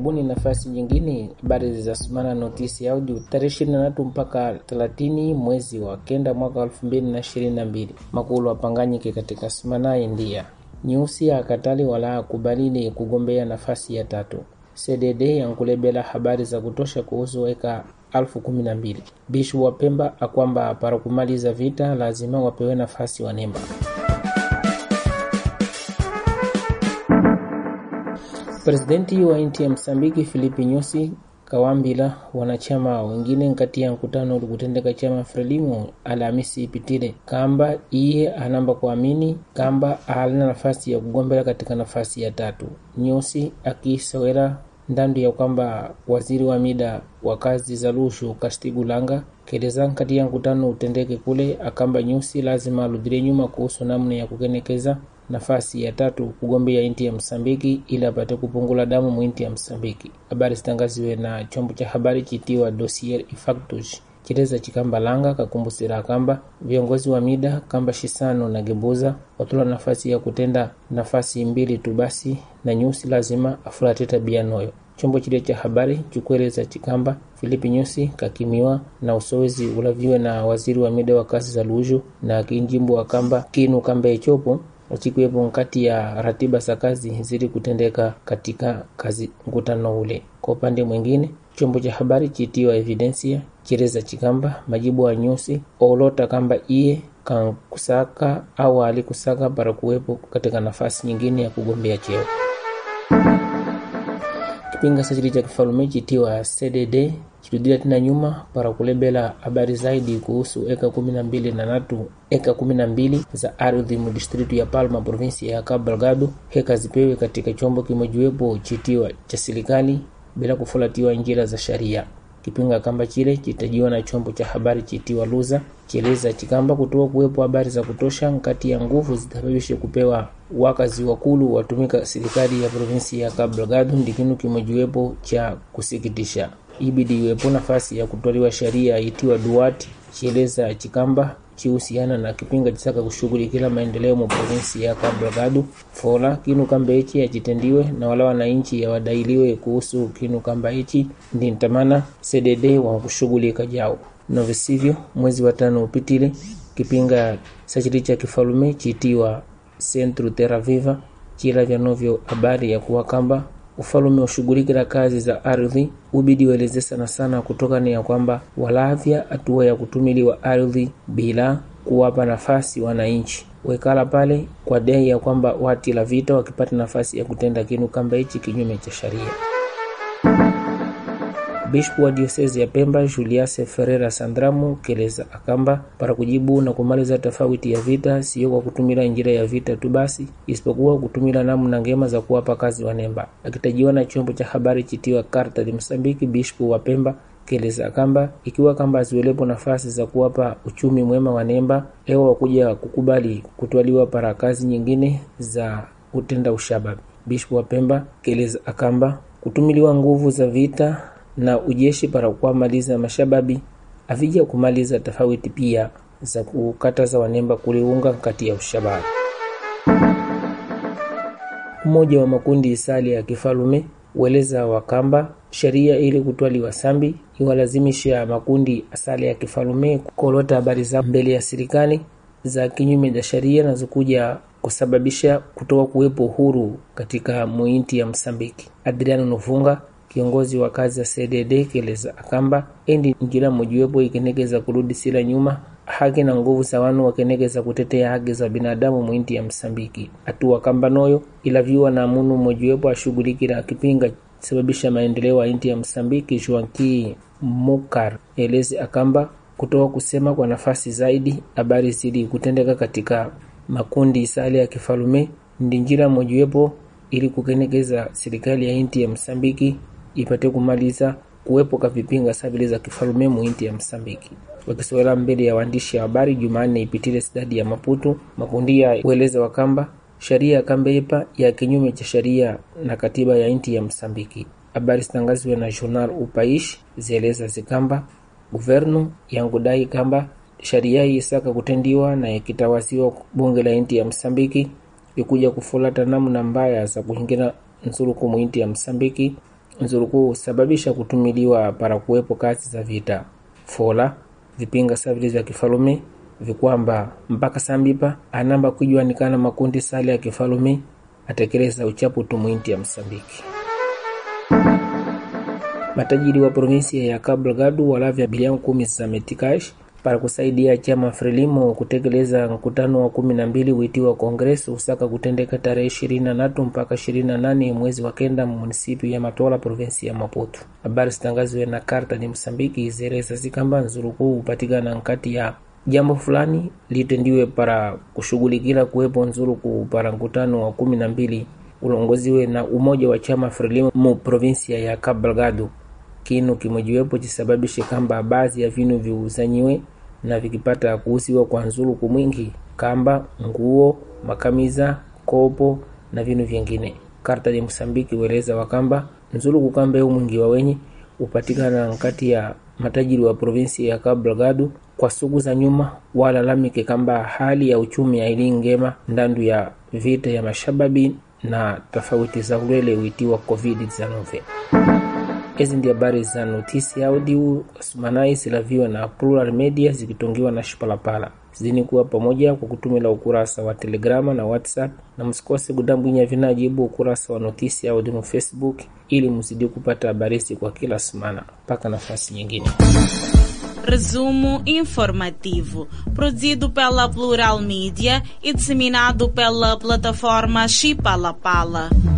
karibuni nafasi nyingine habari za Sumana Notisi Audio tarehe 23 mpaka 30 mwezi wa kenda mwaka 2022. Makulu wapanganyike katika Sumana India. Nyusi akatali wala kubalini kugombea nafasi ya 3. CDD yankulebela habari za kutosha kuhusu eka 1012. Bishu wa Pemba akwamba para kumaliza vita lazima wapewe nafasi wanemba. Presidenti wa inti ya Msambiki Filipe Nyusi kawambila wanachama wengine kati ya mkutano ulikutendeka chama Frelimo Alhamisi ipitile kamba iye anamba kuamini kamba halina nafasi ya kugombea katika nafasi ya 3. Nyusi akisawela ndandu ya kwamba waziri wa mida wa kazi za Lushu Kastigulanga keleza kati ya mkutano utendeke kule akamba Nyusi lazima aludire nyuma kuhusu namna ya kukenekeza nafasi ya 3 kugombea inti ya Msambiki ili apate kupungula damu mu inti ya Msambiki. Habari zitangaziwe na chombo cha habari chitiwa Dossier Ifactus. Chileza chikamba langa kakumbusira kamba viongozi wa mida kamba Shisano na Gebuza watula nafasi ya kutenda nafasi 2 tu basi na Nyusi lazima afurate tabia noyo. Chombo chile cha habari chukweleza chikamba Filipe Nyusi kakimiwa na usowezi ulaviwe na waziri wa mida wa kazi za Luju na kinjimbu wa kamba kinu kamba echopo wachikuwepo nkati ya ratiba za kazi zili kutendeka katika kazi mkutano ule. Kwa upande mwingine, chombo cha habari chitiwa Evidencia chireza chikamba majibu wa Nyusi olota kamba iye kankusaka au alikusaka para kuwepo katika nafasi nyingine ya kugombea cheo. Kipinga sajili cha kifalume chitiwa CDD chitudia tina nyuma para kulebela habari zaidi kuhusu eka 12 na natu eka 12 za ardhi mu distritu ya Palma provinsi ya Cabo Delgado heka zipewe katika chombo kimojuwepo chitiwa cha serikali bila kufulatiwa njira za sharia. Kipinga kamba chile chitajiwa na chombo cha habari chitiwa Luza kieleza chikamba kutoa kuwepo habari za kutosha nkati ya nguvu zitababishe kupewa wakazi wakulu watumika serikali ya provinsi ya Cabo Delgado ndikinu kimojuwepo cha kusikitisha. Ibidi iwepo nafasi ya kutoliwa sharia itiwa Duati chieleza chikamba chihusiana na kipinga chisaka kushughulikia maendeleo mu provinsi ya Cabo Delgado fola kinu kamba echi yachitendiwe na wala wananchi ya wadailiwe kuhusu kinu kamba echi ndi ntamana CDD wa kushughulika jao. Novisivyo mwezi wa 5 upitile kipinga sajili cha kifalume chitiwa Centro Terra Viva chila vya novyo habari ya kuwa kamba ufalume ushughulika kazi za ardhi ubidi weleze sana kutoka ni ya kwamba walavya hatua ya kutumiliwa ardhi bila kuwapa nafasi wananchi wekala pale kwa dai ya kwamba wati la vita wakipata nafasi ya kutenda kinu kamba hichi kinyume cha sharia. Bishop wa diocese ya Pemba Julius Ferreira Sandramu keleza akamba para kujibu na kumaliza tofauti ya vita sio kwa kutumila njira ya vita tu basi isipokuwa kutumila namna ngema za kuwapa kazi wanemba. Akitajiwa na chombo cha habari chitiwa Carta de Msambiki, Bishop wa Pemba keleza akamba ikiwa kamba ziwelepo nafasi za kuwapa uchumi mwema wanemba leo wakuja kukubali kutwaliwa para kazi nyingine za utenda ushababi. Bishop wa Pemba keleza akamba kutumiliwa nguvu za vita na ujeshi para kuamaliza mashababi avija kumaliza tofauti pia za kukataza wanemba kuliunga kati ya ushababi. Mmoja wa makundi isali ya kifalume ueleza wakamba sheria ili kutwaliwa sambi iwalazimisha makundi asali ya kifalume kukolota habari za mbele ya serikali za kinyume cha sheria na zikuja kusababisha kutoa kuwepo huru katika muinti ya Msambiki. Adriano Nofunga kiongozi wa kazi ya CDD keleza akamba endi njira mojuwepo ikenekeza kurudi sila nyuma haki na nguvu za wanu wakenekeza kutetea haki za binadamu muinti ya Msambiki. Hatua kamba noyo ilaviwa na munu mojuwepo ashughulikira kipinga sababisha maendeleo ya inti ya Msambiki Joaquim Mukar elezi akamba kutoa kusema kwa nafasi zaidi habari zidi kutendeka katika makundi isali ya kifalume ndi njira mojuwepo ili kukenekeza serikali ya inti ya Msambiki ipate kumaliza kuwepo kwa vipinga sabili za kifalume mu inti ya Msambiki. Wakiswela mbele ya waandishi wa habari Jumanne ipitile stadi ya Maputo makundi ya ueleza wakamba sharia kambepa ya kinyume cha sharia na katiba ya inti ya Msambiki. Habari zitangazwe na journal Upaish zieleza zikamba guvernu yangudai kamba sharia isaka kutendiwa na ikitawasiwa bunge la inti ya Msambiki ikuja kufulata namna mbaya za kuingira nsuruku mu inti ya Msambiki nzuruku sababisha kutumiliwa para kuwepo kazi za vita fola vipinga savili vya kifalume vikwamba mpaka sambipa anamba kujuanikana makundi sali ya kifalume atekeleza uchapu tumuinti ya Msambiki. Matajiri wa provinsia ya Cabo Delgado walavya bilioni 10 za metikash para kusaidia chama Frelimo kutekeleza mkutano wa 12 witiwa Kongreso usaka kutendeka tarehe 23 mpaka 28 mwezi wa kenda munisipi ya Matola provinsi ya Maputo. Habari zitangazwe na Karta ni Msambiki zereza zikamba nzuruku upatikana nkati ya jambo fulani litendiwe para kushughulikila kuwepo nzuruku para mkutano wa 12 ulongoziwe na umoja wa chama Frelimo mu provinsia ya Cabo Delgado. Kinu kimojiwepo chisababishe kamba baadhi ya vinu viuzanyiwe na vikipata kuhusiwa kwa nzuruku mwingi kamba, nguo, makamiza, kopo na vinu vingine. Karta ya Msambiki weleza wakamba nzuruku kamba yu mwingi wa wenye upatikana nkati ya matajiri wa provinsi ya Cabo Delgado kwa sugu za nyuma wala lamike kamba hali ya uchumi ya ili ngema ndandu ya vita ya mashababi na tofauti za ulele uitiwa COVID-19. Ezi ndi habari za notisi audio sumanai silaviwa na Plural Media zikitongiwa na Shipalapala. Zidini kuwa pamoja kwa kutumila ukurasa wa Telegrama na WhatsApp, na msikose kudambwinya vinajibu ukurasa wa notisi audio mu Facebook ili mzidi kupata habari kwa kila semana. Paka nafasi nyingine. Resumo informativo, produzido pela Plural Media e disseminado pela plataforma Shipalapala.